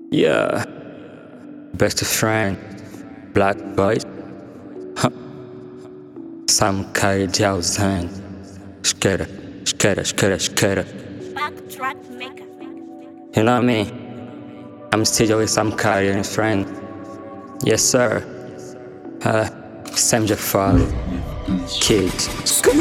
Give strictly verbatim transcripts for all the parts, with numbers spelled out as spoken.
Yeah, best friend, black boys. Huh. Sam Kai Jiao Zhan. Skada, skada, skada, skada. Backtrack maker. You know what I mean? I'm still with Sam Kai and his friend. Yes, sir. Uh, Sam Jafar. Kids.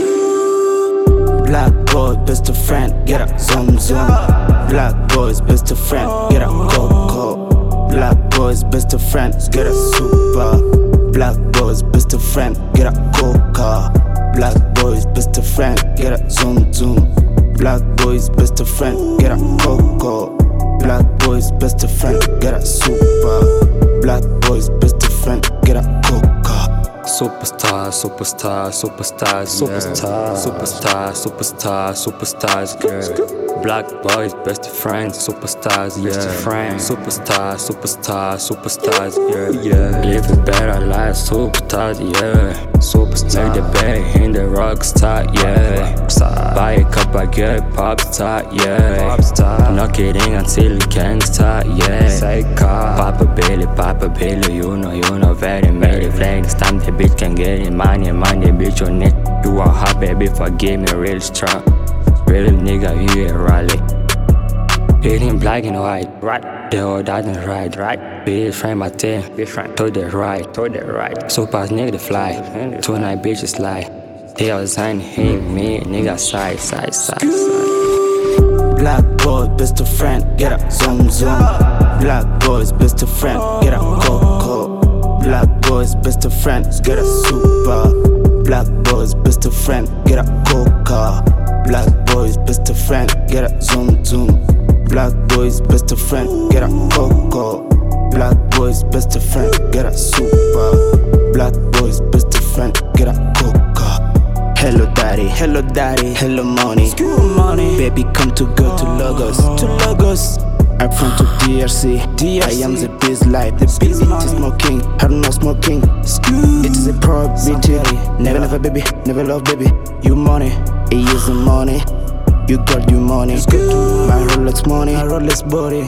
Black boy, best friend, get up, zoom zoom. Black boys, best friend, get up, go go. Black boys, best friend, get up, super. Black boys, best friend, get up, go car. Black boys, best friend, get up, zoom zoom. Black boys, best friend, get up, go go. Black boys, best friend, get up, super. Black boys, best friend, get up, go car. Superstar, superstar, superstar, superstar, superstar, superstar, superstars, girl. Black boys, best friends, superstars, yeah. Best friends, superstar, superstar, superstars, yeah. Yeah. Live a better life, superstars, yeah. Superstar, make the bed in the rock star, yeah. Buy a cup, I get pop star, yeah. Not kidding until it can't start, yeah. Say car, Papa Billy, Papa Billy, you know, you know, very made it flag. This time the bitch can get it, money, money, bitch on it. You are hot, baby, forgive me, real strong. Real nigga, you a rally. Hitting black and white, right? The old doesn't right, right? Bitch, frame my team, bitch, frame to the right, to the right. Super nigga fly, tonight bitches lie. They all sign him, me, nigga side, side, side, side. Black boy, best friend, get up, zoom zoom. Black boys, best friend, get up, go go. Black boys, best friend, get up, super. Black boys, best friend, get up, go car. Black boys, best friend, get up, zoom zoom. Black boys, best friend, get up, go go. Black boys, best friend, get up, super. Black boys, best friend, get up, go car. Hello daddy, hello daddy, hello money, money. Baby come to go to Lagos, to Lagos. I'm from to D R C. D R C. I am the biz life, the biz it is smoking, her no smoking. It is a prohibited. Never, never baby, never love baby. You money, it is the money. You got your money. My Rolex money, my Rolex body.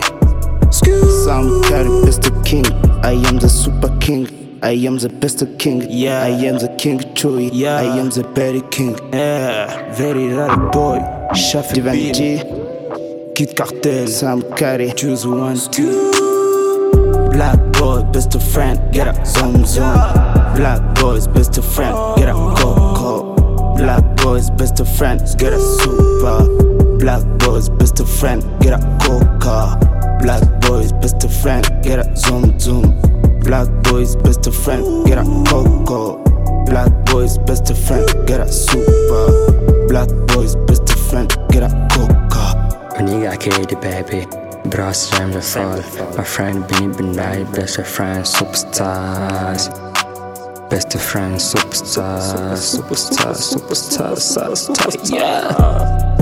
Some carry best king. I am the super king. I am the best king. Yeah, I am the king Chewy. Yeah, I am the berry king. Yeah, very rare boy. Chef Divinity. Kid Cartel, Sam Carey, choose one, two. Black boy, best friend, get up, zoom zoom. Black boys, best friend, get up, go go. Black boys, best friend, get up, super. Black boys, best friend, get up, go car. Black boys, best friend, get up, zoom zoom. Black boys, best friend, get up, go go. Black boys, best friend, get up, super. Black boys, best friend, get up, go car. Nigga Katy baby, bro Sam the fall. My friend Benny Benai, best friend superstars. Best friend superstars, superstars, superstars, superstars, yeah.